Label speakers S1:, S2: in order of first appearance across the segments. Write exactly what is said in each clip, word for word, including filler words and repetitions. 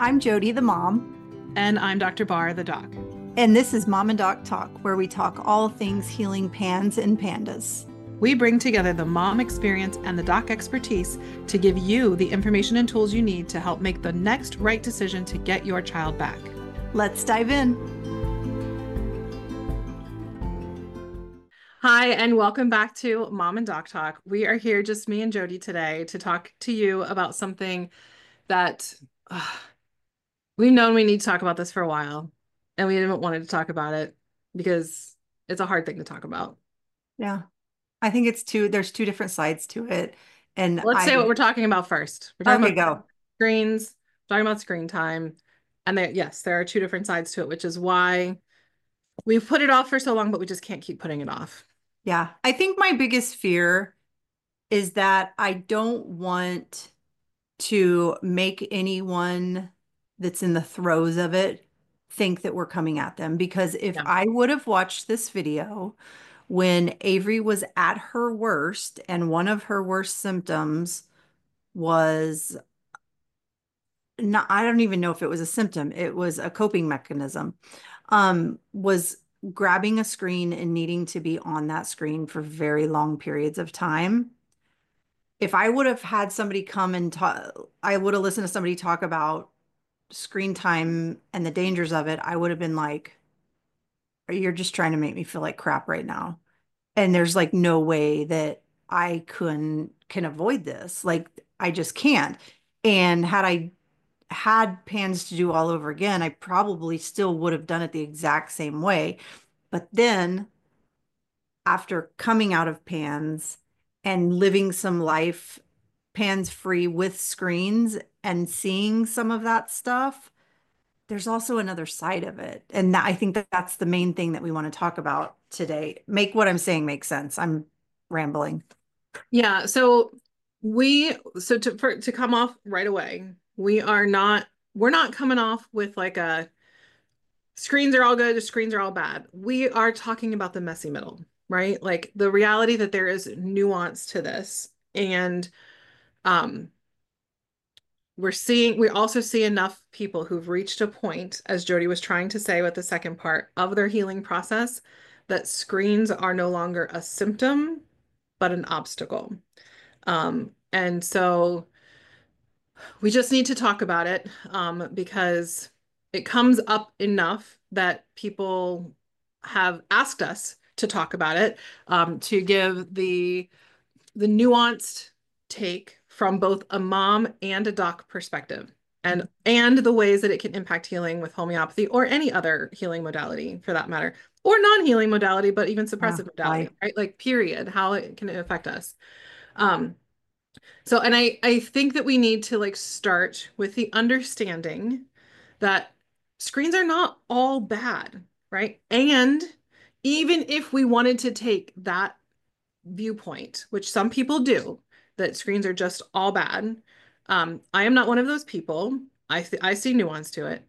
S1: I'm Jody, the mom,
S2: And I'm Doctor Barr, the doc.
S1: and this is Mom and Doc Talk, where we talk all things healing pans and pandas.
S2: We bring together the mom experience and the doc expertise to give you the information and tools you need to help make the next right decision to get your child back.
S1: Let's dive in.
S2: Hi, and welcome back to Mom and Doc Talk. We are here, just me and Jody today, to talk to you about something that uh, we've known we need to talk about this for a while, and we haven't wanted to talk about it because it's a hard thing to talk about.
S1: Yeah, I think it's two, there's two different sides to it. And
S2: Let's say what
S1: I,
S2: we're talking about first. We're talking
S1: okay,
S2: about
S1: go.
S2: screens, talking about screen time. And there, yes, there are two different sides to it, which is why we've put it off for so long, but we just can't keep putting it off.
S1: Yeah, I think my biggest fear is that I don't want to make anyone that's in the throes of it think that we're coming at them. Because if
S2: Yeah.
S1: I would have watched this video when Avery was at her worst, and one of her worst symptoms was not, I don't even know if it was a symptom, it was a coping mechanism, um, was grabbing a screen and needing to be on that screen for very long periods of time. If I would have had somebody come and talk, I would have listened to somebody talk about screen time and the dangers of it. I would have been like, you're just trying to make me feel like crap right now. And there's like no way that I can can avoid this. Like I just can't. And had I had pans to do all over again, I probably still would have done it the exact same way. But then after coming out of pans and living some life pans free with screens and seeing some of that stuff, there's also another side of it. And that, I think that that's the main thing that we want to talk about today. Make what I'm saying make sense. I'm rambling.
S2: Yeah. So we, so to, for, to come off right away, we are not, we're not coming off with like a screens are all good, screens are all bad. We are talking about the messy middle, right? Like the reality that there is nuance to this. And, um, we're seeing we also see enough people who've reached a point, as Jody was trying to say with the second part of their healing process, that screens are no longer a symptom but an obstacle. Um, and so we just need to talk about it, um, because it comes up enough that people have asked us to talk about it, um, to give the the nuanced take from both a mom and a doc perspective, and and the ways that it can impact healing with homeopathy or any other healing modality for that matter, or non-healing modality, but even
S1: Yeah,
S2: suppressive modality,
S1: life.
S2: right? Like period, how it can affect us. Um, so and I I think that we need to like start with the understanding that screens are not all bad, right? And even if we wanted to take that viewpoint, which some people do, that screens are just all bad. Um, I am not one of those people. I th I see nuance to it.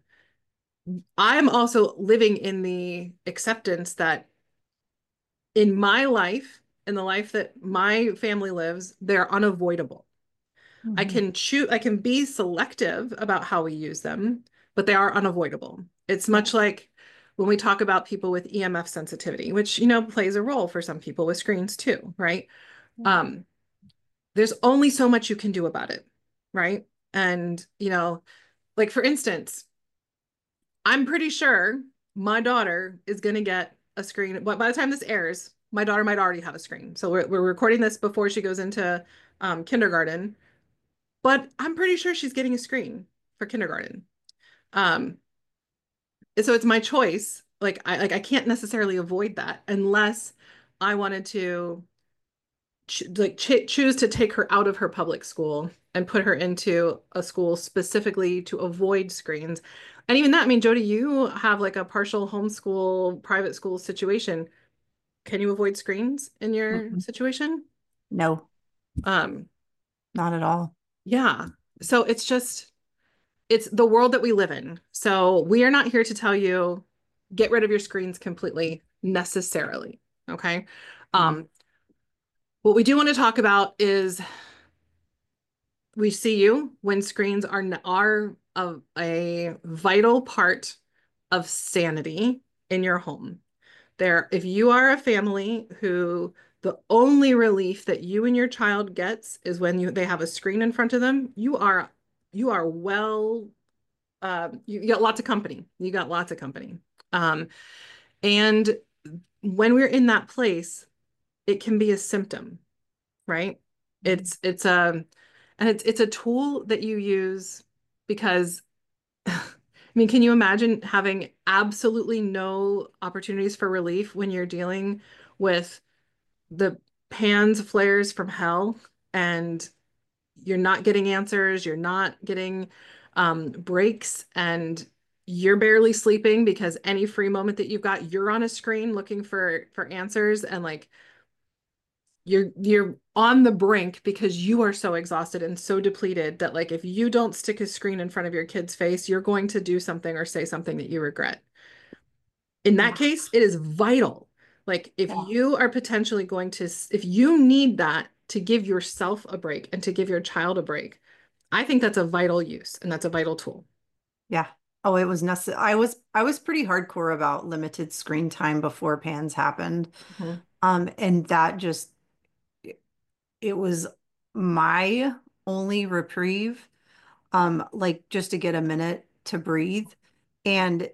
S2: I'm also living in the acceptance that in my life, in the life that my family lives, they're unavoidable. I
S1: Mhm.
S2: can choose, I can be selective about how we use them, but they are unavoidable. It's
S1: Yeah.
S2: much like when we talk about people with E M F sensitivity, which, you know, plays a role for some people with screens too, right? Um, there's only so much you can do about it, right? And, you know, like for instance, I'm pretty sure my daughter is going to get a screen. But by the time this airs, my daughter might already have a screen. So we're, we're recording this before she goes into um, kindergarten, but I'm pretty sure she's getting a screen for kindergarten. Um, so it's my choice. Like I like I can't necessarily avoid that unless I wanted to ch like ch choose to take her out of her public school and put her into a school specifically to avoid screens. And even that, I mean, Jody, you have like a partial homeschool private school situation. Can you avoid screens in your
S1: Mhm.
S2: situation?
S1: No,
S2: Um,
S1: not at all.
S2: yeah. So it's just it's the world that we live in. So we are not here to tell you get rid of your screens completely necessarily. Okay.
S1: No.
S2: Um, what we do want to talk about is we see you when screens are are a, a vital part of sanity in your home. There, if you are a family who the only relief that you and your child gets is when you they have a screen in front of them, you are you are well, uh, you, you got lots of company. You got lots of company. Um, and when we're in that place, it can be a symptom, right? It's it's a and it's it's a tool that you use because I mean, can you imagine having absolutely no opportunities for relief when you're dealing with the pans, flares from hell, and you're not getting answers, you're not getting um, breaks, and you're barely sleeping because any free moment that you've got, you're on a screen looking for for answers, and like you're you're on the brink because you are so exhausted and so depleted that like if you don't stick a screen in front of your kid's face, you're going to do something or say something that you regret. In that
S1: Yeah.
S2: case, it is vital. Like if
S1: Yeah.
S2: you are potentially going to, if you need that to give yourself a break and to give your child a break, I think that's a vital use and that's a vital tool.
S1: Yeah. Oh, it was necessary. I was I was pretty hardcore about limited screen time before pans happened.
S2: Mhm.
S1: Um, and that just it was my only reprieve, um, like just to get a minute to breathe. And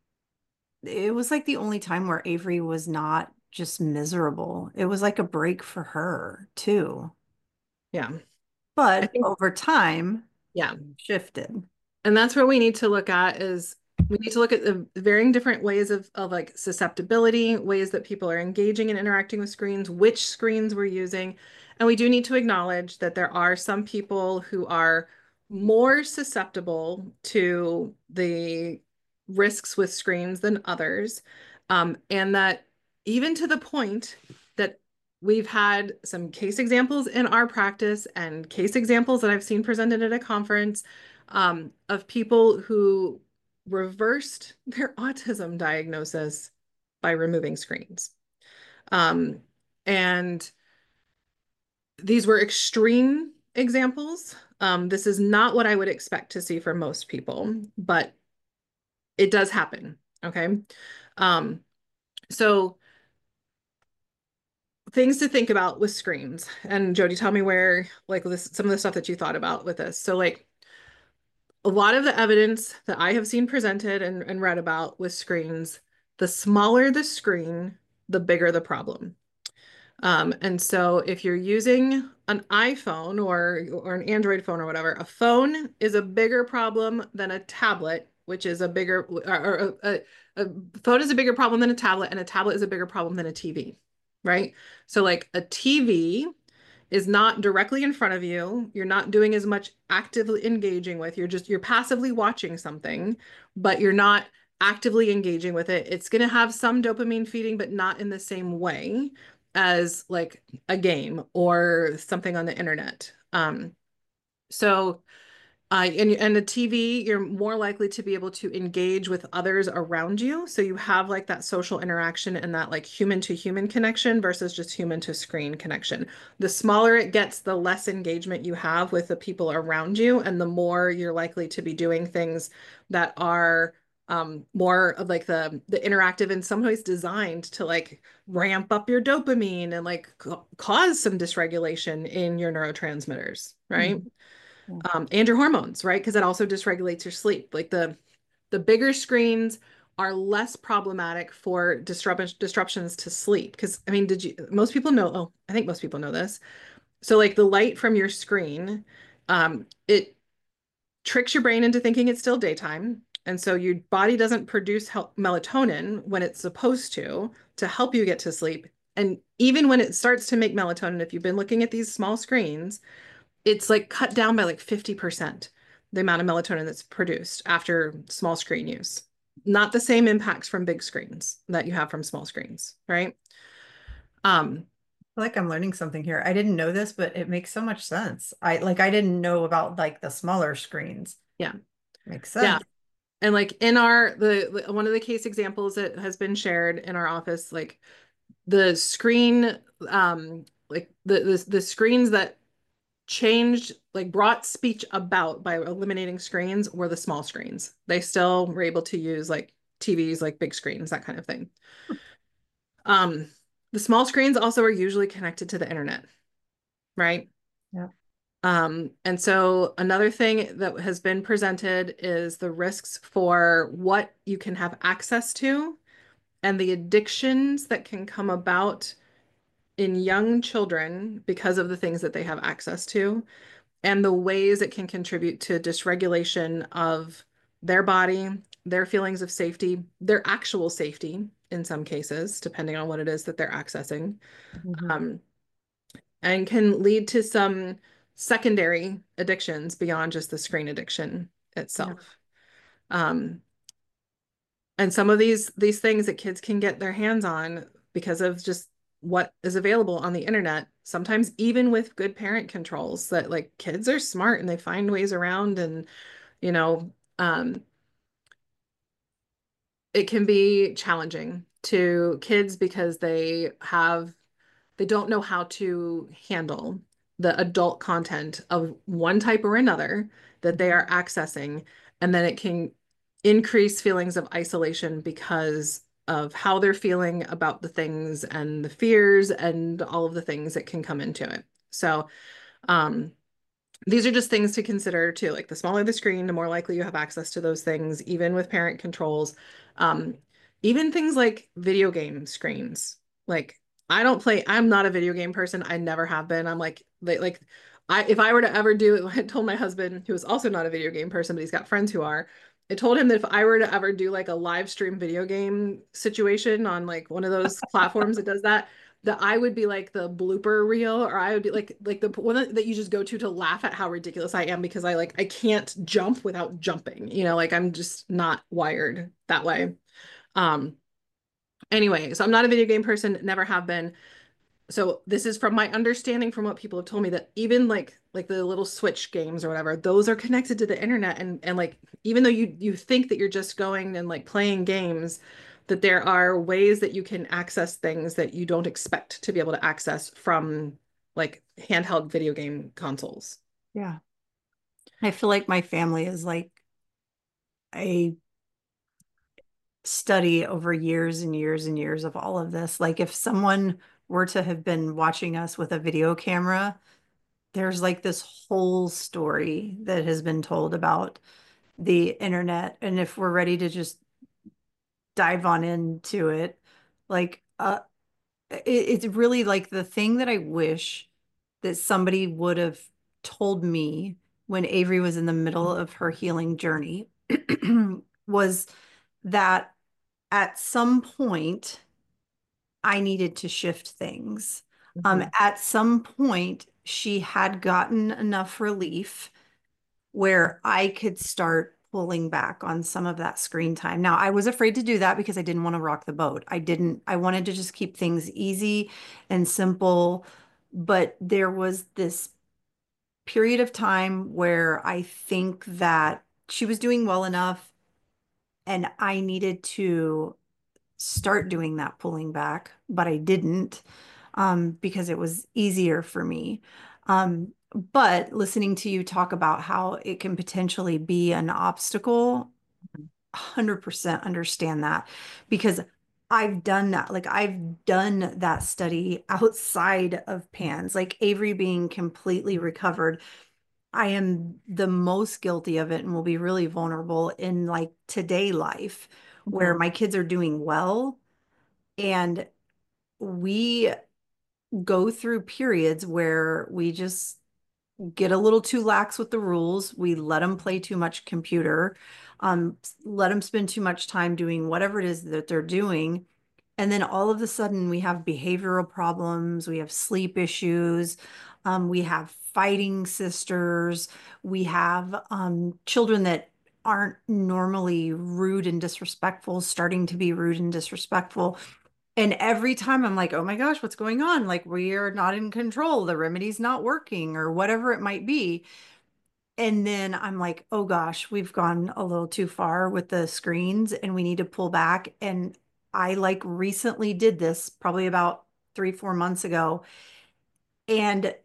S1: it was like the only time where Avery was not just miserable. It was like a break for her too.
S2: Yeah. I
S1: But
S2: think,
S1: over time,
S2: yeah.
S1: shifted.
S2: And that's where we need to look at is we need to look at the varying different ways of, of like susceptibility, ways that people are engaging and interacting with screens, which screens we're using. And we do need to acknowledge that there are some people who are more susceptible to the risks with screens than others. Um, and that even to the point that we've had some case examples in our practice and case examples that I've seen presented at a conference um, of people who reversed their autism diagnosis by removing screens. Um, and these were extreme examples. Um, this is not what I would expect to see for most people, but it does happen. Okay. Um, so things to think about with screens. And Jody, tell me where, like this, some of the stuff that you thought about with this. So like a lot of the evidence that I have seen presented and, and read about with screens, the smaller the screen, the bigger the problem. Um, and so if you're using an iPhone or or an Android phone or whatever, a phone is a bigger problem than a tablet, which is a bigger or, or a, a, a phone is a bigger problem than a tablet, and a tablet is a bigger problem than a T V, right? So like a T V is not directly in front of you. You're not doing as much actively engaging with. You're just you're passively watching something, but you're not actively engaging with it. It's going to have some dopamine feeding, but not in the same way as like a game or something on the internet. Um, so uh, and, and a T V, you're more likely to be able to engage with others around you. So you have like that social interaction and that like human to human connection versus just human to screen connection. The smaller it gets, the less engagement you have with the people around you, and the more you're likely to be doing things that are um, more of like the the interactive in some ways designed to like ramp up your dopamine and like ca- cause some dysregulation in your neurotransmitters, right?
S1: Mhm. Yeah.
S2: Um, and your hormones, right? Because it also dysregulates your sleep. Like the the bigger screens are less problematic for disrupt disruptions to sleep. Because I mean, did you? Most people know. Oh, I think most people know this. So like the light from your screen, um, it tricks your brain into thinking it's still daytime. And so your body doesn't produce melatonin when it's supposed to to help you get to sleep. And even when it starts to make melatonin, if you've been looking at these small screens, it's like cut down by like fifty percent the amount of melatonin that's produced after small screen use. Not the same impacts from big screens that you have from small screens, right? Um,
S1: I feel like I'm learning something here. I didn't know this, but it makes so much sense. I like I didn't know about like the smaller screens.
S2: yeah,
S1: Makes
S2: yeah.
S1: sense.
S2: And like in our the one of the case examples that has been shared in our office, like the screen, um, like the the, the screens that changed, like brought speech about by eliminating screens were the small screens. They still were able to use like T Vs, like big screens, that kind of thing. Um, the small screens also are usually connected to the internet, right?
S1: Yeah.
S2: Um, and so another thing that has been presented is the risks for what you can have access to and the addictions that can come about in young children because of the things that they have access to, and the ways it can contribute to dysregulation of their body, their feelings of safety, their actual safety in some cases, depending on what it is that they're accessing,
S1: Mhm.
S2: um, and can lead to some secondary addictions beyond just the screen addiction
S1: Yeah.
S2: itself. Um, and some of these these things that kids can get their hands on because of just what is available on the internet, sometimes even with good parent controls, that like kids are smart and they find ways around, and you know, um, it can be challenging to kids because they have they don't know how to handle the adult content of one type or another that they
S1: Mhm.
S2: are accessing. And then it can increase feelings of isolation because of how they're feeling about the things and the fears and all of the things that can come into it. So, um, these are just things to consider too. Like the smaller the screen, the more likely you have access to those things, even with parent controls. Um, even things like video game screens. Like I don't play, I'm not a video game person. I never have been. I'm like, like, like I if I were to ever do it, I told my husband, who is also not a video game person, but he's got friends who are. I told him that if I were to ever do like a live stream video game situation on like one of those platforms that does that, that I would be like the blooper reel, or I would be like like the one that, that you just go to to laugh at how ridiculous I am, because I like I can't jump without jumping. You know, like I'm just not wired that way. Um anyway, so I'm not a video game person, never have been. So this is from my understanding from what people have told me, that even like like the little Switch games or whatever, those are connected to the internet, and and like even though you you think that you're just going and like playing games, that there are ways that you can access things that you don't expect to be able to access from like handheld video game consoles.
S1: Yeah. I feel like my family is like a study over years and years and years of all of this. Like if someone were to have been watching us with a video camera, there's like this whole story that has been told about the internet. And if we're ready to just dive on into it, like uh it, it's really like the thing that I wish that somebody would have told me when Avery was in the middle of her healing journey was that at some point I needed to shift things. Um,
S2: Mhm.
S1: at some point, she had gotten enough relief where I could start pulling back on some of that screen time. Now, I was afraid to do that because I didn't want to rock the boat. I didn't, I wanted to just keep things easy and simple. But there was this period of time where I think that she was doing well enough and I needed to start doing that pulling back, but I didn't um, because it was easier for me. Um, but listening to you talk about how it can potentially be an obstacle, one hundred percent understand that because I've done that. Like I've done that study outside of PANS, like Avery being completely recovered. I am the most guilty of it and will be really vulnerable in like today life where
S2: Mhm.
S1: my kids are doing well and we go through periods where we just get a little too lax with the rules. We let them play too much computer, um, let them spend too much time doing whatever it is that they're doing. And then all of a sudden, we have behavioral problems, we have sleep issues, um, we have fighting sisters, we have um, children that aren't normally rude and disrespectful, starting to be rude and disrespectful. And every time I'm like, oh my gosh, what's going on? Like, we are not in control. The remedy's not working, or whatever it might be. And then I'm like, oh gosh, we've gone a little too far with the screens and we need to pull back. And I like recently did this probably about three, four months ago. And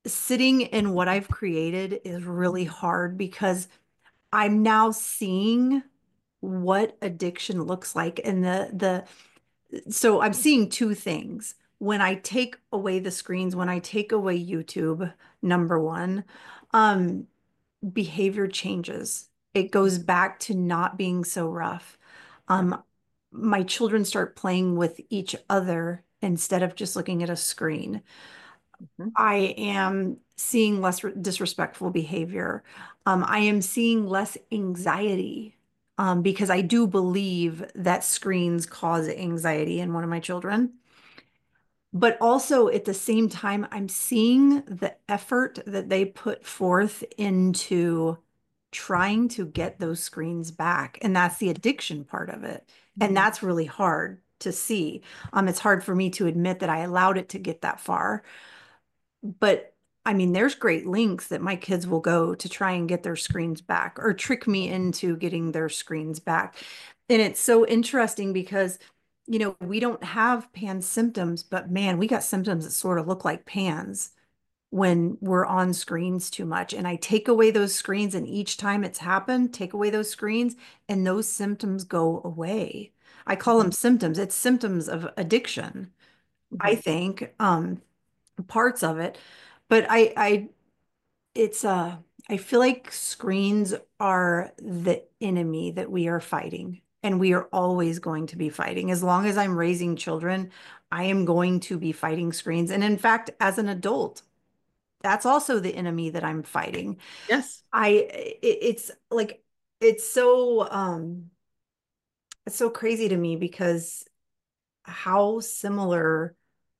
S1: sitting in what I've created is really hard because I'm now seeing what addiction looks like. And the the so I'm seeing two things. When I take away the screens, when I take away YouTube, number one, um, behavior changes. It goes back to not being so rough.
S2: Yeah.
S1: Um, my children start playing with each other instead of just looking at a screen.
S2: Mhm.
S1: I am seeing less re- disrespectful behavior. Um, I am seeing less anxiety um, because I do believe that screens cause anxiety in one of my children. But also at the same time, I'm seeing the effort that they put forth into trying to get those screens back. And that's the addiction part of it. And
S2: Mhm.
S1: that's really hard to see. Um, it's hard for me to admit that I allowed it to get that far. But I mean, there's great links that my kids will go to try and get their screens back or trick me into getting their screens back. And it's so interesting because, you know, we don't have PANS symptoms, but man, we got symptoms that sort of look like PANS when we're on screens too much. And I take away those screens, and each time it's happened, take away those screens, and those symptoms go away. I call them
S2: Mhm.
S1: symptoms. It's symptoms of addiction, I
S2: Mhm.
S1: think. Um, parts of it. But I, I, it's uh, I feel like screens are the enemy that we are fighting, and we are always going to be fighting. As long as I'm raising children, I am going to be fighting screens. And in fact, as an adult, that's also the enemy that I'm fighting.
S2: Yes.
S1: I, it, it's like, it's so, um, it's so crazy to me because how similar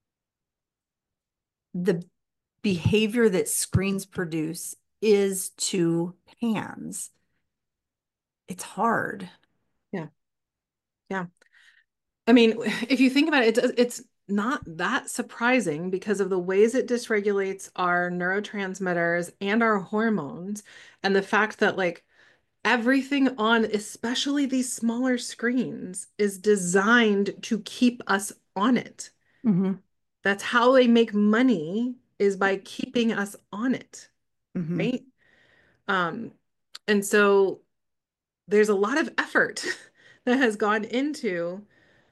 S1: the behavior that screens produce is to pans. It's hard.
S2: Yeah. Yeah. I mean, if you think about it, it it's not that surprising because of the ways it dysregulates our neurotransmitters and our hormones, and the fact that like everything on, especially these smaller screens, is designed to keep us on it.
S1: Hmm.
S2: That's how they make money, is by keeping us on it,
S1: Hmm.
S2: right? Um, and so there's a lot of effort that has gone into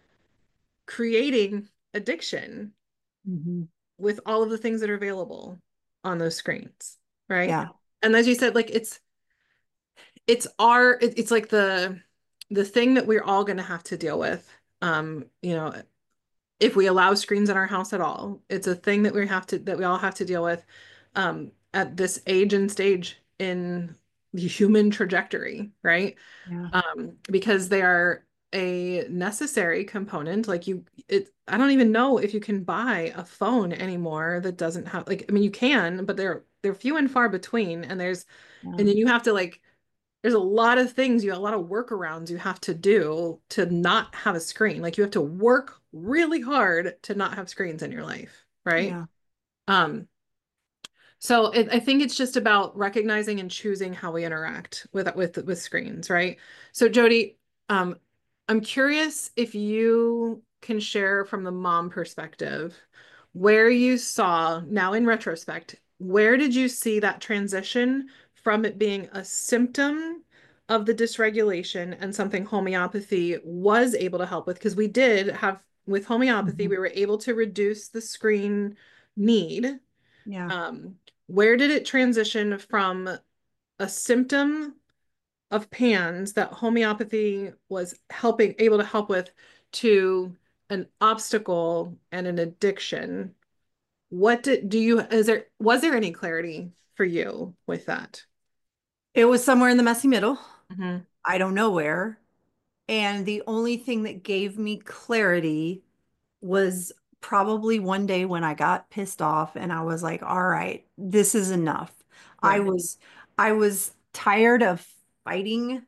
S2: creating addiction
S1: Hmm.
S2: with all of the things that are available on those screens, right?
S1: Yeah.
S2: And as you said, like it's it's our it- it's like the the thing that we're all going to have to deal with. Um, you know, if we allow screens in our house at all, it's a thing that we have to that we all have to deal with um at this age and stage in the human trajectory, right?
S1: Yeah.
S2: Um, because they are a necessary component. Like you, it, I don't even know if you can buy a phone anymore that doesn't have like, I mean, you can, but they're they're few and far between. And there's,
S1: Yeah.
S2: and then you have to like, there's a lot of things, you a lot of workarounds you have to do to not have a screen. Like you have to work really hard to not have screens in your life, right?
S1: Yeah.
S2: Um, so it, I think it's just about recognizing and choosing how we interact with with with screens, right? So Jody, um, I'm curious if you can share from the mom perspective where you saw, now in retrospect, where did you see that transition from it being a symptom of the dysregulation and something homeopathy was able to help with? Because we did have, with homeopathy,
S1: Hmm.
S2: we were able to reduce the screen need.
S1: Yeah.
S2: Um, where did it transition from a symptom of PANS that homeopathy was helping, able to help with, to an obstacle and an addiction? What did, do you, is there, was there any clarity for you with that?
S1: It was somewhere in the messy middle.
S2: Hmm.
S1: I don't know where. And the only thing that gave me clarity was probably one day when I got pissed off and I was like, all right, this is enough. I
S2: Yeah.
S1: was I was tired of fighting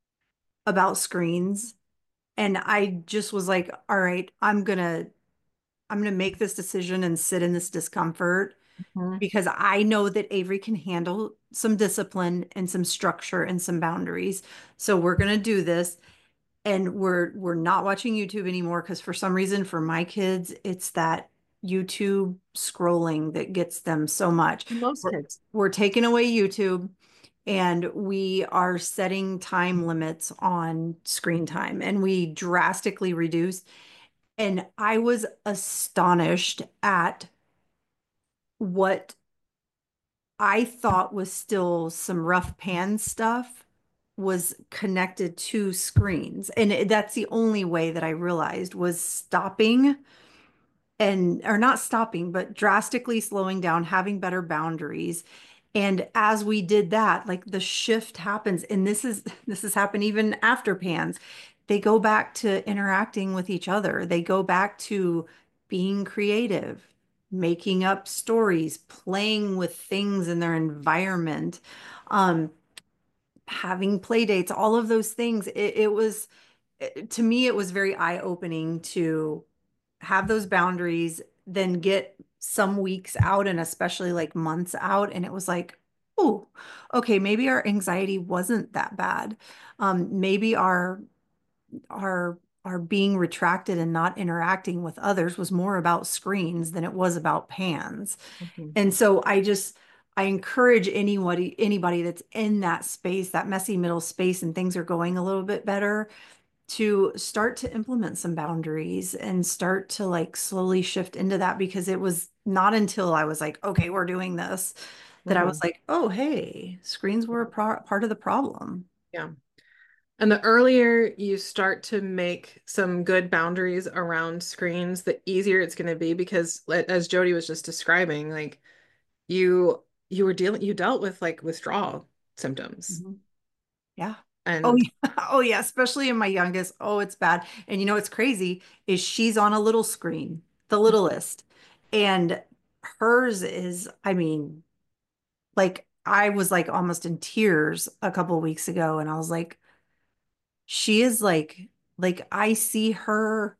S1: about screens, and I just was like, all right, I'm gonna I'm gonna make this decision and sit in this discomfort
S2: Mhm.
S1: because I know that Avery can handle some discipline and some structure and some boundaries. So we're gonna do this. And we're we're not watching YouTube anymore because for some reason for my kids, it's that YouTube scrolling that gets them so much.
S2: Most
S1: We're,
S2: kids.
S1: we're taking away YouTube and we are setting time limits on screen time and we drastically reduce. And I was astonished at what I thought was still some rough pan stuff was connected to screens. And it- that's the only way that I realized was stopping and or not stopping, but drastically slowing down, having better boundaries. And as we did that, like the shift happens, and this is this has happened even after pans. They go back to interacting with each other. They go back to being creative, making up stories, playing with things in their environment, um, having play dates, all of those things. It, it was to me, it was very eye-opening to have those boundaries, then get some weeks out and especially like months out. And it was like, oh, okay, maybe our anxiety wasn't that bad. Um, maybe our our our being retracted and not interacting with others was more about screens than it was about pans.
S2: Mhm.
S1: And so I just I encourage anybody anybody that's in that space, that messy middle space, and things are going a little bit better to start to implement some boundaries and start to like slowly shift into that because it was not until I was like, okay, we're doing this that I was
S2: Mhm.
S1: like, oh, hey, screens were a pro part of the problem.
S2: Yeah. And the earlier you start to make some good boundaries around screens, the easier it's going to be because as Jody was just describing, like you you were dealing you dealt with like withdrawal symptoms.
S1: Mhm. Yeah. Oh,
S2: And
S1: yeah. Oh, yeah. Especially in my youngest. Oh, it's bad. And you know what's crazy is she's on a little screen, the littlest. And hers is, I mean, like I was like almost in tears a couple of weeks ago. And I was like, she is like, like I see her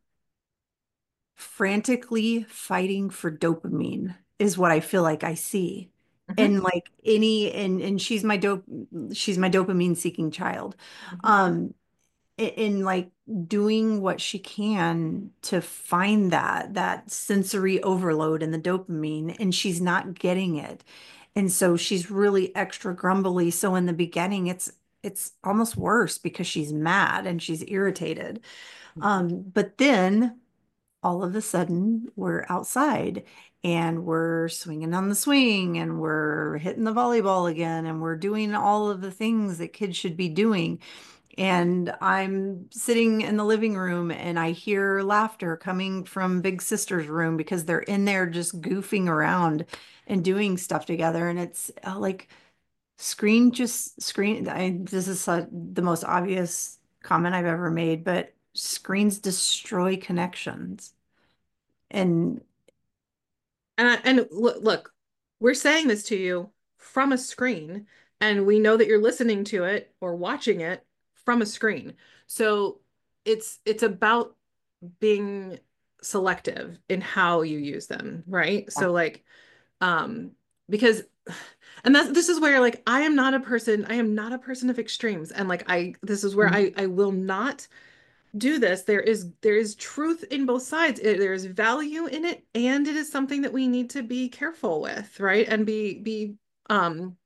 S1: frantically fighting for dopamine is what I feel like I see.
S2: Mhm.
S1: And like any and and she's my dope she's my dopamine seeking child.
S2: Mhm.
S1: Um in, in like doing what she can to find that that sensory overload and the dopamine and she's not getting it. And so she's really extra grumbly. So in the beginning it's it's almost worse because she's mad and she's irritated. Um, but then all of a sudden we're outside and we're swinging on the swing and we're hitting the volleyball again and we're doing all of the things that kids should be doing. And I'm sitting in the living room and I hear laughter coming from Big Sister's room because they're in there just goofing around and doing stuff together. And it's uh, like screen just screen. I, this is uh, the most obvious comment I've ever made, but screens destroy connections. And
S2: And I, and look, look, we're saying this to you from a screen, and we know that you're listening to it or watching it from a screen. So it's it's about being selective in how you use them, right?
S1: yeah.
S2: So like um because and that's this is where like I am not a person, I am not a person of extremes. And like I this is where
S1: Mhm.
S2: I I will not do this. There is there is truth in both sides. It- there is value in it, and it is something that we need to be careful with, right? And be be um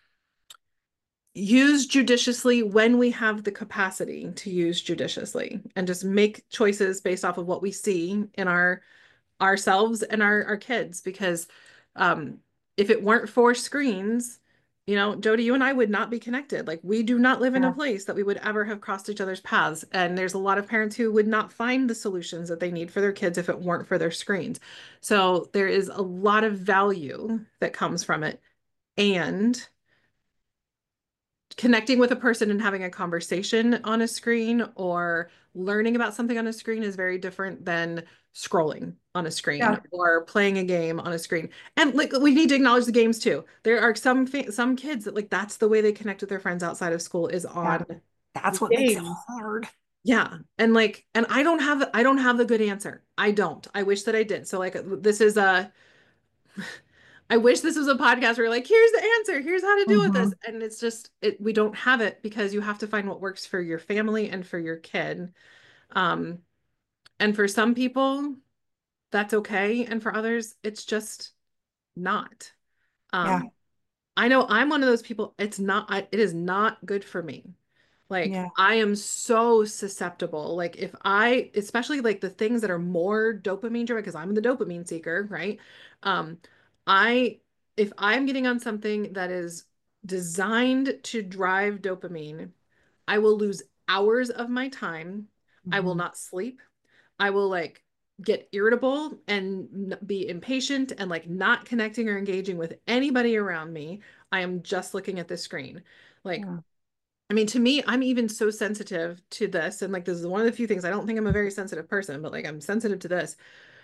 S2: use judiciously when we have the capacity to use judiciously and just make choices based off of what we see in our ourselves and our our kids because um if it weren't for screens, you know, Jody, you and I would not be connected. Like we do not live in a
S1: Yeah.
S2: place that we would ever have crossed each other's paths. And there's a lot of parents who would not find the solutions that they need for their kids if it weren't for their screens. So there is a lot of value that comes from it. And connecting with a person and having a conversation on a screen or learning about something on a screen is very different than scrolling on a screen
S1: Yeah.
S2: or playing a game on a screen. And like we need to acknowledge the games too. There are some some kids that like that's the way they connect with their friends outside of school is
S1: Yeah.
S2: on
S1: That's
S2: the
S1: what makes it
S2: games.
S1: hard.
S2: Yeah. And like and I don't have I don't have the good answer. I don't. I wish that I did. So like this is a I wish this was a podcast where you're like, here's the answer, here's how to deal with this.
S1: Hmm.
S2: And it's just it we don't have it because you have to find what works for your family and for your kid. Um, and for some people, that's okay. And for others, it's just not.
S1: Yeah.
S2: Um, I know I'm one of those people, it's not, I, it is not good for me. Like
S1: Yeah.
S2: I am so susceptible. Like if I, especially like the things that are more dopamine driven, because I'm the dopamine seeker, right? Um, I, if I'm getting on something that is designed to drive dopamine, I will lose hours of my time. I will
S1: Mhm.
S2: not sleep. I will like get irritable and be impatient and like not connecting or engaging with anybody around me. I am just looking at the screen. Like,
S1: Yeah.
S2: I mean, to me, I'm even so sensitive to this. And like, this is one of the few things I don't think I'm a very sensitive person, but like, I'm sensitive to this.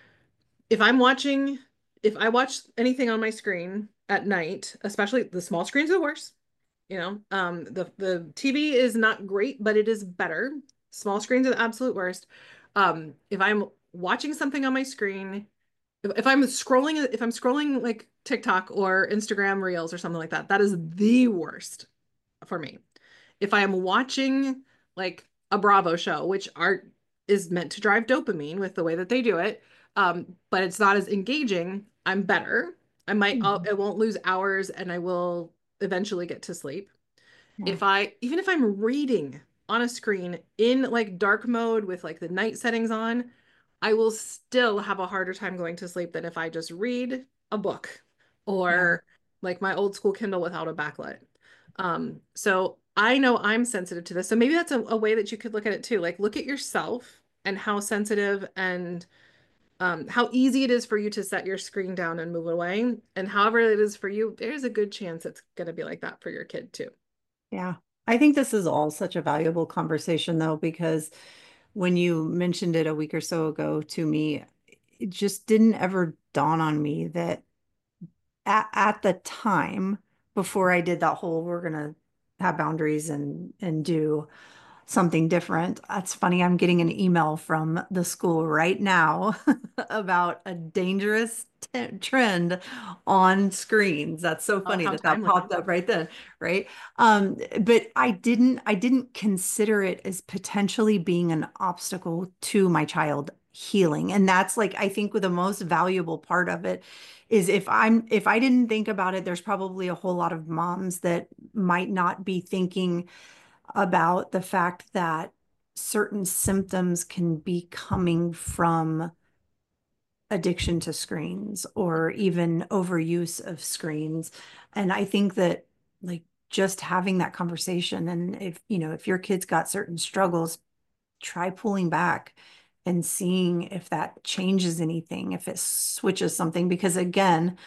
S2: If I'm watching, if I watch anything on my screen at night, especially the small screens are the worst. You know, um, the the T V is not great, but it is better. Small screens are the absolute worst. Um, if I'm watching something on my screen, if, if I'm scrolling, if I'm scrolling like TikTok or Instagram Reels or something like that, that is the worst for me. If I am watching like a Bravo show, which art is meant to drive dopamine with the way that they do it, um, but it's not as engaging, I'm better. I might, I'll,
S1: Mhm.
S2: I won't lose hours and I will eventually get to sleep.
S1: Yeah.
S2: If I, even if I'm reading on a screen in like dark mode with like the night settings on, I will still have a harder time going to sleep than if I just read a book
S1: Yeah.
S2: or like my old school Kindle without a backlit. Um, so I know I'm sensitive to this. So maybe that's a, a way that you could look at it too. Like look at yourself and how sensitive and um, how easy it is for you to set your screen down and move away. And however it is for you, there's a good chance it's going to be like that for your kid too.
S1: Yeah. I think this is all such a valuable conversation, though, because when you mentioned it a week or so ago to me, it just didn't ever dawn on me that at, at the time, before I did that whole we're gonna have boundaries and and do something different. That's funny. I'm getting an email from the school right now about a dangerous t trend on screens. That's so
S2: Oh,
S1: funny
S2: how
S1: that that
S2: timely.
S1: popped up right then, right? Um, but I didn't I didn't consider it as potentially being an obstacle to my child healing. And that's like I think the most valuable part of it is if I'm if I didn't think about it, there's probably a whole lot of moms that might not be thinking about the fact that certain symptoms can be coming from addiction to screens or even overuse of screens. And I think that like just having that conversation and if you know if your kid's got certain struggles, try pulling back and seeing if that changes anything, if it switches something. Because again,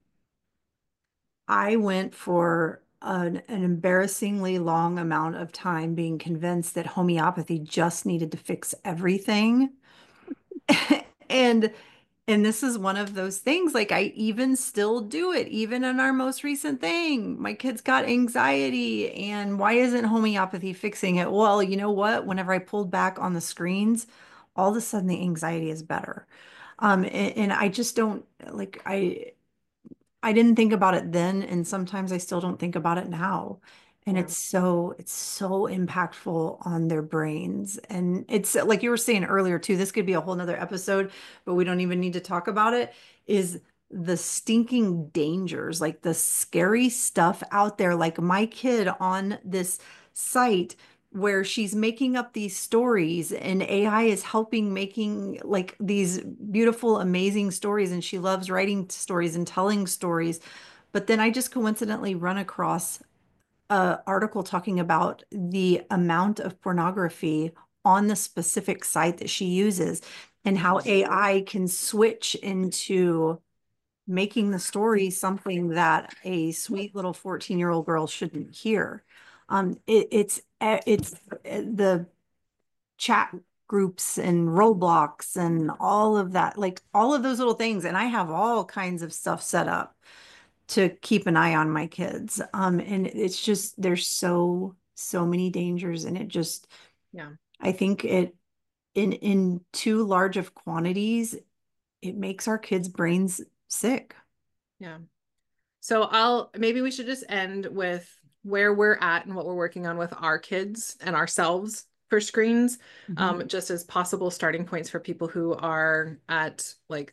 S1: I went for an, an embarrassingly long amount of time being convinced that homeopathy just needed to fix everything. And and this is one of those things, like I even still do it, even in our most recent thing. My kid's got anxiety, and why isn't homeopathy fixing it? Well, you know what? Whenever I pulled back on the screens, all of a sudden the anxiety is better. Um, and, and I just don't like I I didn't think about it then, and sometimes I still don't think about it now. And
S2: Yeah.
S1: it's so it's so impactful on their brains. And it's like you were saying earlier too, this could be a whole nother episode, but we don't even need to talk about it, is the stinking dangers, like the scary stuff out there. Like my kid on this site where she's making up these stories and A I is helping making like these beautiful, amazing stories. And she loves writing stories and telling stories. But then I just coincidentally run across an article talking about the amount of pornography on the specific site that she uses and how A I can switch into making the story something that a sweet little fourteen year old girl shouldn't hear. Um, it, it's eh, it's eh, the chat groups and Roblox and all of that, like all of those little things. And I have all kinds of stuff set up to keep an eye on my kids. Um, and it's just there's so so many dangers, and it just
S2: Yeah.
S1: I think it in in too large of quantities, it makes our kids' brains sick.
S2: Yeah. So I'll maybe we should just end with where we're at and what we're working on with our kids and ourselves. for screens,
S1: Mhm.
S2: um, just as possible starting points for people who are at like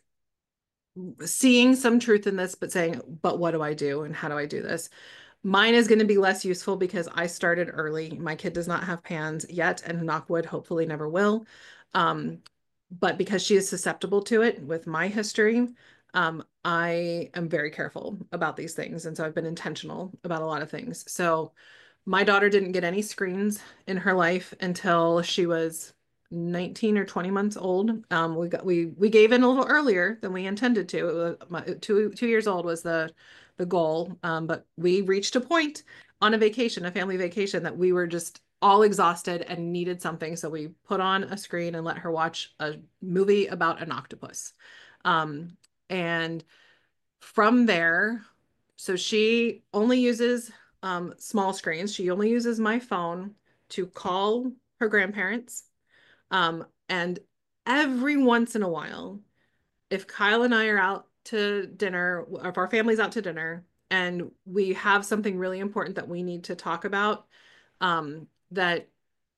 S2: seeing some truth in this, but saying, but what do I do and how do I do this? Mine is going to be less useful because I started early. My kid does not have pans yet, and knock wood, hopefully never will. Um, but because she is susceptible to it with my history, um, I am very careful about these things. And so I've been intentional about a lot of things. So my daughter didn't get any screens in her life until she was nineteen or twenty months old. Um, we got we we gave in a little earlier than we intended to. It was my, two two years old was the the goal. Um, but we reached a point on a vacation, a family vacation, that we were just all exhausted and needed something. So we put on a screen and let her watch a movie about an octopus. Um, and from there, so she only uses um, small screens. She only uses my phone to call her grandparents. Um, and every once in a while, if Kyle and I are out to dinner, or if our family's out to dinner, and we have something really important that we need to talk about, um, that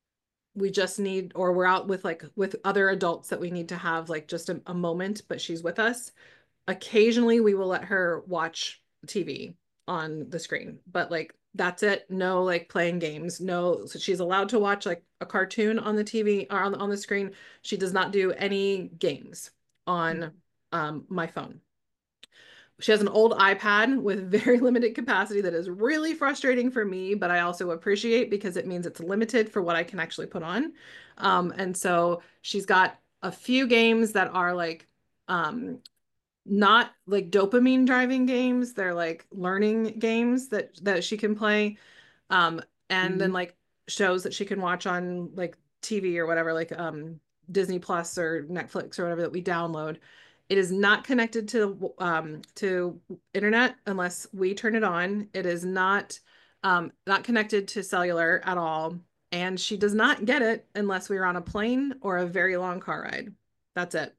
S2: we just need, or we're out with like with other adults that we need to have like just a, a moment, but she's with us. Occasionally, we will let her watch T V on the screen, but like that's it. No, like playing games. No, so she's allowed to watch like a cartoon on the T V or on, on the screen. She does not do any games on um, my phone. She has an old iPad with very limited capacity that is really frustrating for me, but I also appreciate because it means it's limited for what I can actually put on. Um, and so she's got a few games that are like um, not like dopamine driving games. They're like learning games that that she can play. Um, and then
S1: Mhm.
S2: like shows that she can watch on like T V or whatever, like um Disney Plus or Netflix or whatever that we download. It is not connected to um to internet unless we turn it on. It is not um not connected to cellular at all. And she does not get it unless we are on a plane or a very long car ride. That's it.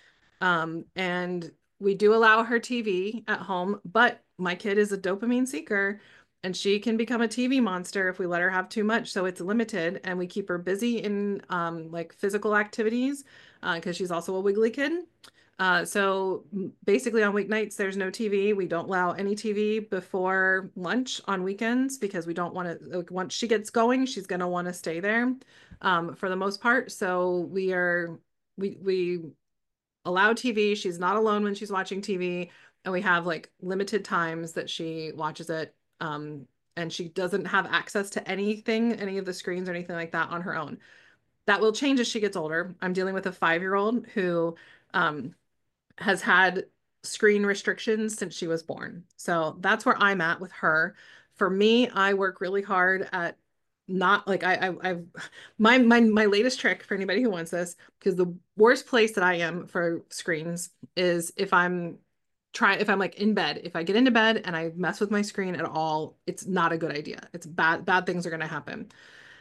S2: Um, and we do allow her T V at home, but my kid is a dopamine seeker and she can become a T V monster if we let her have too much. So it's limited and we keep her busy in um, like physical activities uh, because she's also a wiggly kid. Uh, so basically on weeknights, there's no T V. We don't allow any T V before lunch on weekends because we don't want to, like, once she gets going, she's going to want to stay there um, for the most part. So we are, we, we allow T V. She's not alone when she's watching T V, and we have like limited times that she watches it. Um, and she doesn't have access to anything, any of the screens or anything like that on her own. That will change as she gets older. I'm dealing with a five-year-old who um, has had screen restrictions since she was born. So that's where I'm at with her. For me, I work really hard at not like I, I I've my my my latest trick for anybody who wants this, because the worst place that I am for screens is if I'm trying if I'm like in bed. If I get into bed and I mess with my screen at all, it's not a good idea. It's bad bad things are going to happen.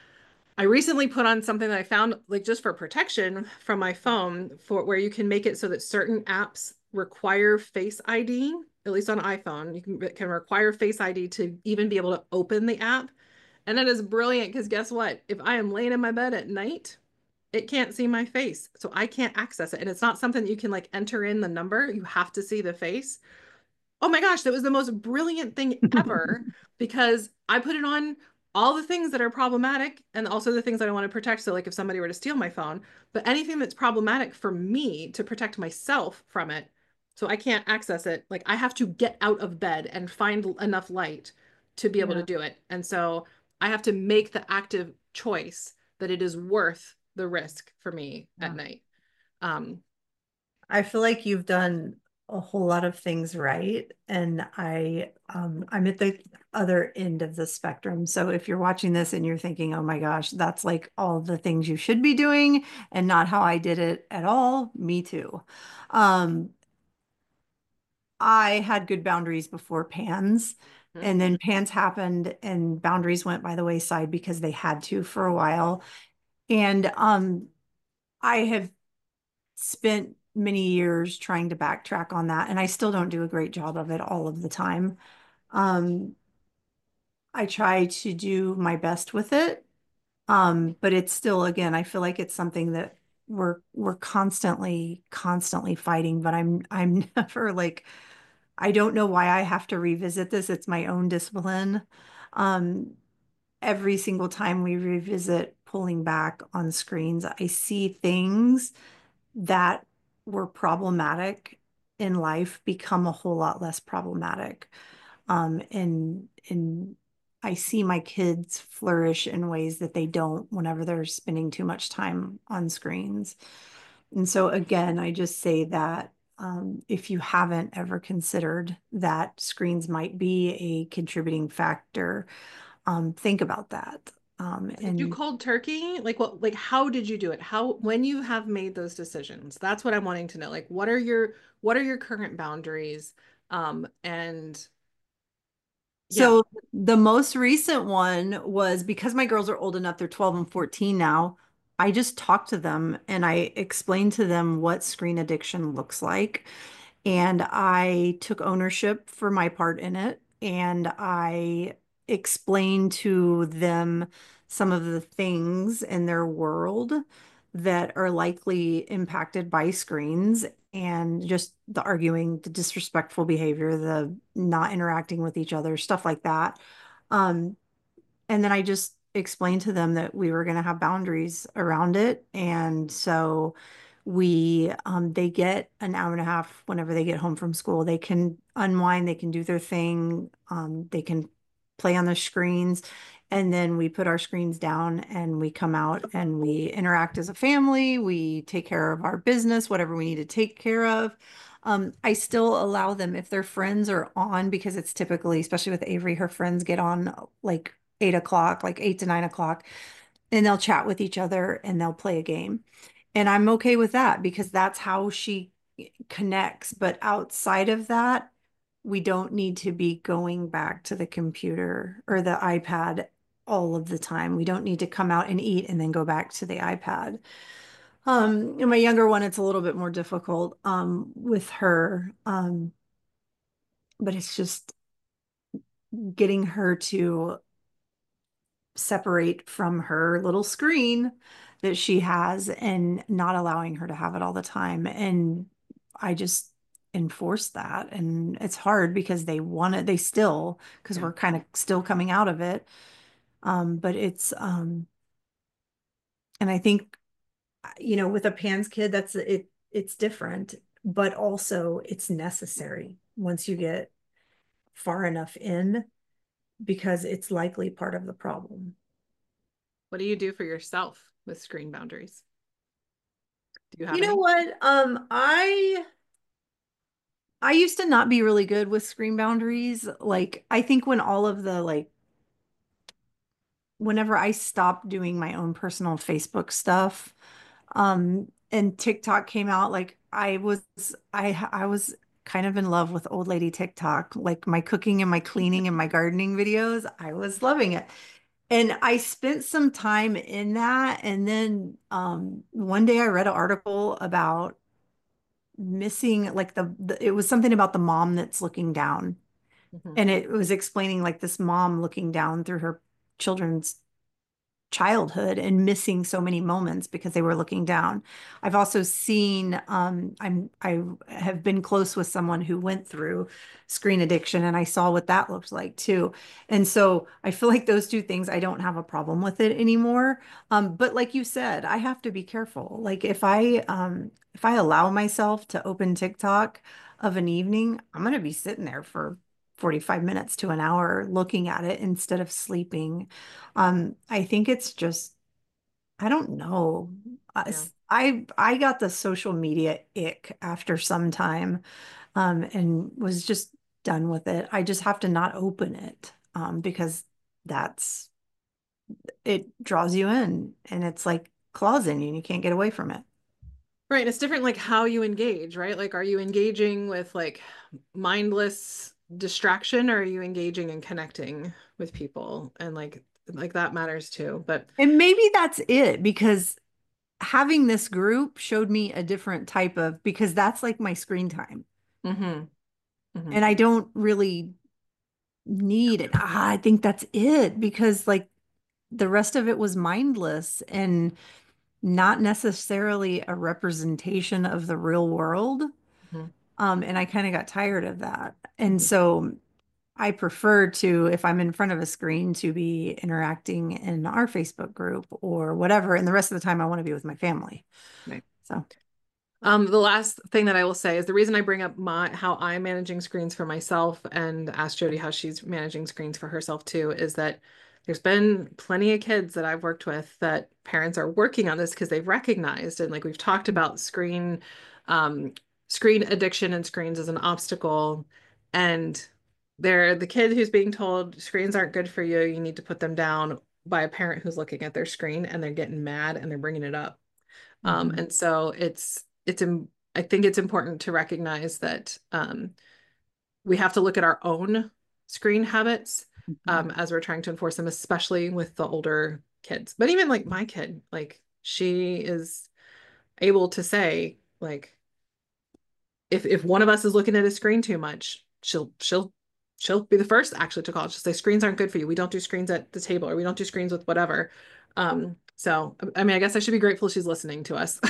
S2: I recently put on something that I found like just for protection from my phone for where you can make it so that certain apps require Face I D, at least on iPhone. You can, can require Face I D to even be able to open the app. And that is brilliant because guess what? If I am laying in my bed at night, it can't see my face. So I can't access it. And it's not something that you can like enter in the number. You have to see the face. Oh my gosh, that was the most brilliant thing ever because I put it on all the things that are problematic and also the things that I want to protect. So, like if somebody were to steal my phone, but anything that's problematic for me to protect myself from it, so I can't access it, like I have to get out of bed and find enough light to be able to
S1: Yeah.
S2: do it. And so I have to make the active choice that it is worth the risk for me at
S1: Yeah.
S2: night. Um,
S1: I feel like you've done a whole lot of things right, and I um I'm at the other end of the spectrum. So if you're watching this and you're thinking, "Oh my gosh, that's like all the things you should be doing and not how I did it at all," me too. Um I had good boundaries before pans, and then pans happened and boundaries went by the wayside because they had to for a while. And um I have spent many years trying to backtrack on that, and I still don't do a great job of it all of the time. Um, I try to do my best with it, Um, but it's still, again, I feel like it's something that we're we're constantly, constantly fighting, but I'm I'm never like I don't know why I have to revisit this. It's my own discipline. Um, every single time we revisit pulling back on screens, I see things that were problematic in life become a whole lot less problematic. Um, and and I see my kids flourish in ways that they don't whenever they're spending too much time on screens. And so again, I just say that um, if you haven't ever considered that screens might be a contributing factor, um, think about that. Um,
S2: Did you
S1: and
S2: cold turkey? Like what, like how did you do it? How, when you have made those decisions? That's what I'm wanting to know. Like what are your what are your current boundaries? Um, and yeah.
S1: So the most recent one was because my girls are old enough, they're twelve and fourteen now. I just talked to them and I explained to them what screen addiction looks like. And I took ownership for my part in it. And I explained to them some of the things in their world that are likely impacted by screens and just the arguing, the disrespectful behavior, the not interacting with each other, stuff like that. Um, and then I just explained to them that we were going to have boundaries around it. And so we, um, they get an hour and a half whenever they get home from school. They can unwind, they can do their thing, um, they can play on the screens. And then we put our screens down and we come out and we interact as a family. We take care of our business, whatever we need to take care of. Um, I still allow them if their friends are on because it's typically, especially with Avery, her friends get on like eight o'clock, like eight to nine o'clock, and they'll chat with each other and they'll play a game. And I'm okay with that because that's how she connects. But outside of that, we don't need to be going back to the computer or the iPad all of the time. We don't need to come out and eat and then go back to the iPad. Um, and my younger one, it's a little bit more difficult um, with her. Um, but it's just getting her to separate from her little screen that she has and not allowing her to have it all the time. And I just enforce that. And it's hard because they want it, they still, because
S2: Yeah.
S1: we're kind of still coming out of it. Um, but it's, um, and I think, you know, with a Pan's kid, that's it, it's different, but also it's necessary once you get far enough in because it's likely part of the problem.
S2: What do you do for yourself with screen boundaries? Do you have
S1: You know
S2: any?
S1: what? Um, I I used to not be really good with screen boundaries. Like, I think when all of the like, whenever I stopped doing my own personal Facebook stuff, um, and TikTok came out, like I was, I, I was kind of in love with old lady TikTok, like my cooking and my cleaning and my gardening videos. I was loving it. And I spent some time in that. And then, um, one day I read an article about missing like the, the it was something about the mom that's looking down
S2: Mhm.
S1: and it was explaining like this mom looking down through her children's childhood and missing so many moments because they were looking down. I've also seen um I'm I have been close with someone who went through screen addiction and I saw what that looked like too. And so I feel like those two things I don't have a problem with it anymore. Um but like you said, I have to be careful. Like if I um if I allow myself to open TikTok of an evening, I'm going to be sitting there for forty-five minutes to an hour looking at it instead of sleeping. Um, I think it's just, I don't know. I,
S2: Yeah.
S1: I I got the social media ick after some time, um, and was just done with it. I just have to not open it, um, because that's it draws you in and it's like claws in you and you can't get away from it.
S2: Right. And it's different like how you engage, right? Like are you engaging with like mindless distraction or are you engaging and connecting with people? And like like that matters too. But
S1: And maybe that's it because having this group showed me a different type of because that's like my screen time.
S2: hmm hmm
S1: And I don't really need it. Ah, I think that's it because like the rest of it was mindless and not necessarily a representation of the real world.
S2: Mhm.
S1: Um, and I kind of got tired of that. And
S2: Mhm.
S1: so I prefer to, if I'm in front of a screen, to be interacting in our Facebook group or whatever. And the rest of the time, I want to be with my family.
S2: Right.
S1: So,
S2: Um, the last thing that I will say is the reason I bring up my how I'm managing screens for myself and ask Jody how she's managing screens for herself too is that there's been plenty of kids that I've worked with that parents are working on this because they've recognized and like we've talked about screen um, screen addiction and screens as an obstacle and they're the kid who's being told screens aren't good for you, you need to put them down by a parent who's looking at their screen and they're getting mad and they're bringing it up. Um,
S1: mhm,
S2: and so it's it's I think it's important to recognize that um, we have to look at our own screen habits
S1: mhm.
S2: um, as we're trying to enforce them, especially with the older kids. But even like my kid, like she is able to say, like, if if one of us is looking at a screen too much, she'll she'll she'll be the first actually to call it. She'll say screens aren't good for you. We don't do screens at the table, or we don't do screens with whatever. Um, so I mean, I guess I should be grateful she's listening to us.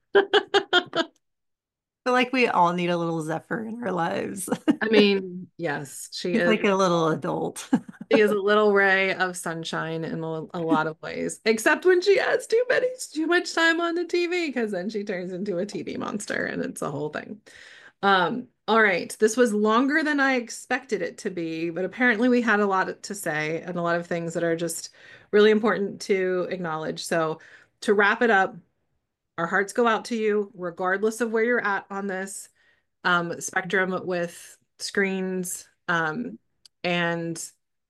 S1: Feel like we all need a little Zephyr in our lives.
S2: I mean, yes, she
S1: He's
S2: is.
S1: like a little adult.
S2: She is a little ray of sunshine in a, a lot of ways, except when she has too many, too much time on the T V, because then she turns into a T V monster and it's a whole thing. Um, all right, this was longer than I expected it to be, but apparently we had a lot to say and a lot of things that are just really important to acknowledge. So to wrap it up, our hearts go out to you, regardless of where you're at on this um, spectrum with screens. Um, and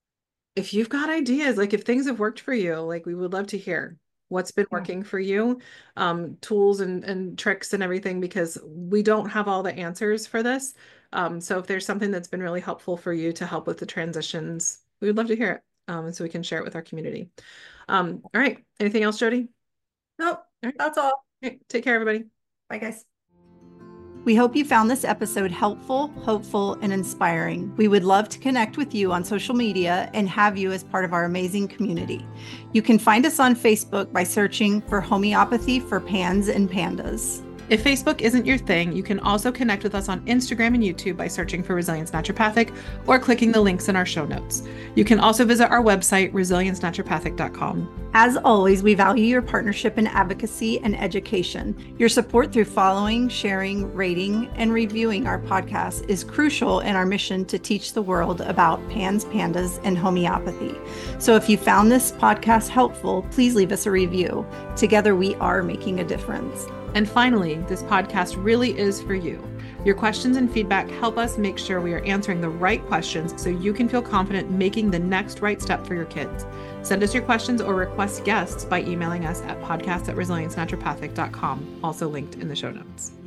S2: if you've got ideas, like if things have worked for you, like we would love to hear what's been
S1: Yeah.
S2: working for you, um, tools and, and tricks and everything, because we don't have all the answers for this. Um, so if there's something that's been really helpful for you to help with the transitions, we would love to hear it. Um, so we can share it with our community. Um, all right. Anything else, Jody?
S1: Nope,
S2: All right.
S1: that's all.
S2: Okay. Take care, everybody.
S1: Bye, guys. We hope you found this episode helpful, hopeful, and inspiring. We would love to connect with you on social media and have you as part of our amazing community. You can find us on Facebook by searching for Homeopathy for Pans and Pandas.
S2: If Facebook isn't your thing, you can also connect with us on Instagram and YouTube by searching for Resilience Naturopathic or clicking the links in our show notes. You can also visit our website, resilience naturopathic dot com.
S1: As always, we value your partnership in advocacy and education. Your support through following, sharing, rating, and reviewing our podcast is crucial in our mission to teach the world about PANS, PANDAS, and homeopathy. So if you found this podcast helpful, please leave us a review. Together, we are making a difference.
S2: And finally, this podcast really is for you. Your questions and feedback help us make sure we are answering the right questions so you can feel confident making the next right step for your kids. Send us your questions or request guests by emailing us at podcast at resilience naturopathic dot com, also linked in the show notes.